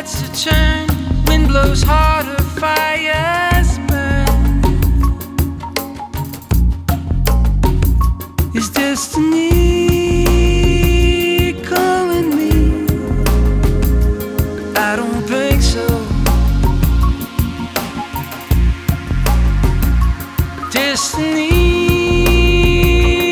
heads are turned, wind blows harder, fires burn. Is destiny